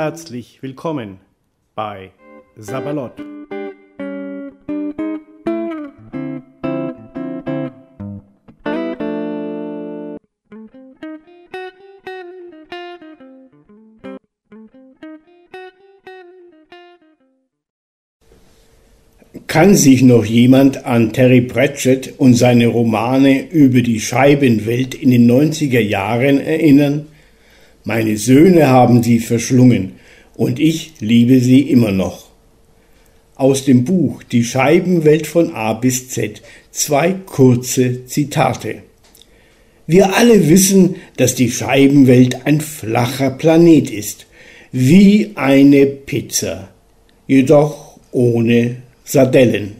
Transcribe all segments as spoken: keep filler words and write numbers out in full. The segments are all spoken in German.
Herzlich willkommen bei Sabalot. Kann sich noch jemand an Terry Pratchett und seine Romane über die Scheibenwelt in den neunziger Jahren erinnern? Meine Söhne haben sie verschlungen und ich liebe sie immer noch. Aus dem Buch Die Scheibenwelt von A bis Z zwei kurze Zitate. Wir alle wissen, dass die Scheibenwelt ein flacher Planet ist, wie eine Pizza, jedoch ohne Sardellen.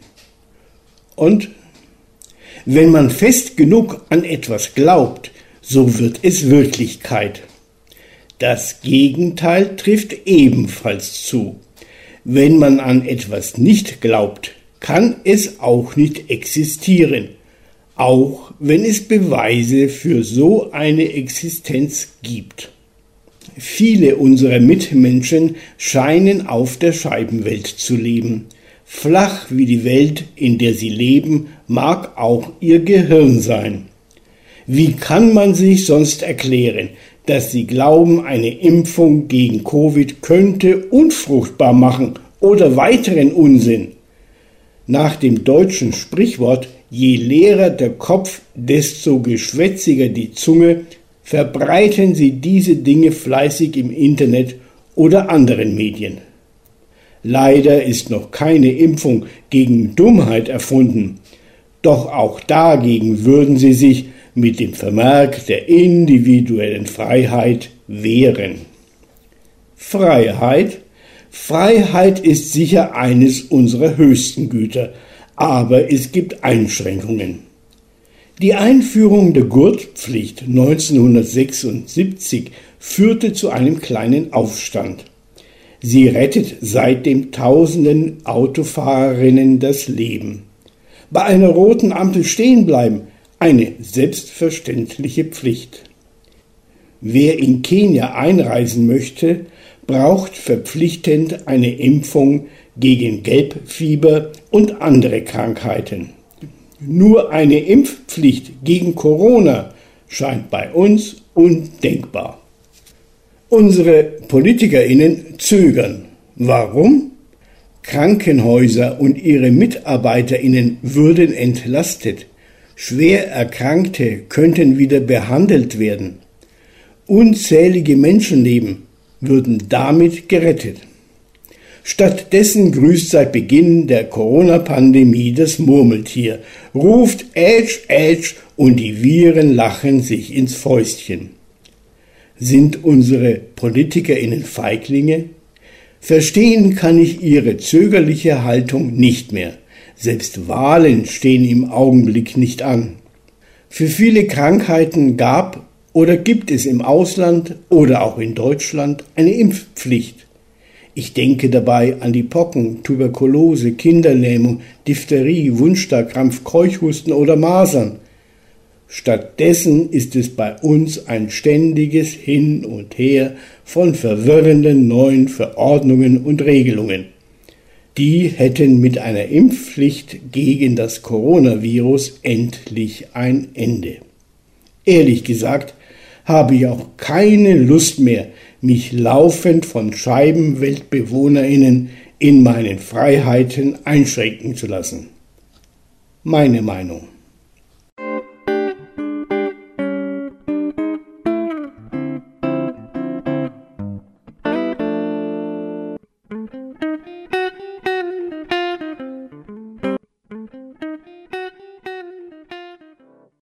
Und wenn man fest genug an etwas glaubt, so wird es Wirklichkeit. Das Gegenteil trifft ebenfalls zu. Wenn man an etwas nicht glaubt, kann es auch nicht existieren, auch wenn es Beweise für so eine Existenz gibt. Viele unserer Mitmenschen scheinen auf der Scheibenwelt zu leben. Flach wie die Welt, in der sie leben, mag auch ihr Gehirn sein. Wie kann man sich sonst erklären, dass sie glauben, eine Impfung gegen Covid könnte unfruchtbar machen oder weiteren Unsinn? Nach dem deutschen Sprichwort, je leerer der Kopf, desto geschwätziger die Zunge, verbreiten sie diese Dinge fleißig im Internet oder anderen Medien. Leider ist noch keine Impfung gegen Dummheit erfunden, doch auch dagegen würden sie sich mit dem Vermerk der individuellen Freiheit wehren. Freiheit? Freiheit ist sicher eines unserer höchsten Güter, aber es gibt Einschränkungen. Die Einführung der Gurtpflicht neunzehnhundertsechsundsiebzig führte zu einem kleinen Aufstand. Sie rettet seitdem tausenden Autofahrerinnen das Leben. Bei einer roten Ampel stehen bleiben, eine selbstverständliche Pflicht. Wer in Kenia einreisen möchte, braucht verpflichtend eine Impfung gegen Gelbfieber und andere Krankheiten. Nur eine Impfpflicht gegen Corona scheint bei uns undenkbar. Unsere PolitikerInnen zögern. Warum? Krankenhäuser und ihre MitarbeiterInnen würden entlastet. Schwer Erkrankte könnten wieder behandelt werden. Unzählige Menschenleben würden damit gerettet. Stattdessen grüßt seit Beginn der Corona-Pandemie das Murmeltier, ruft Ätsch, Ätsch und die Viren lachen sich ins Fäustchen. Sind unsere PolitikerInnen Feiglinge? Verstehen kann ich ihre zögerliche Haltung nicht mehr. Selbst Wahlen stehen im Augenblick nicht an. Für viele Krankheiten gab oder gibt es im Ausland oder auch in Deutschland eine Impfpflicht. Ich denke dabei an die Pocken, Tuberkulose, Kinderlähmung, Diphtherie, Wundstarkrampf, Keuchhusten oder Masern. Stattdessen ist es bei uns ein ständiges Hin und Her von verwirrenden neuen Verordnungen und Regelungen. Die hätten mit einer Impfpflicht gegen das Coronavirus endlich ein Ende. Ehrlich gesagt habe ich auch keine Lust mehr, mich laufend von ScheibenweltbewohnerInnen in meinen Freiheiten einschränken zu lassen. Meine Meinung.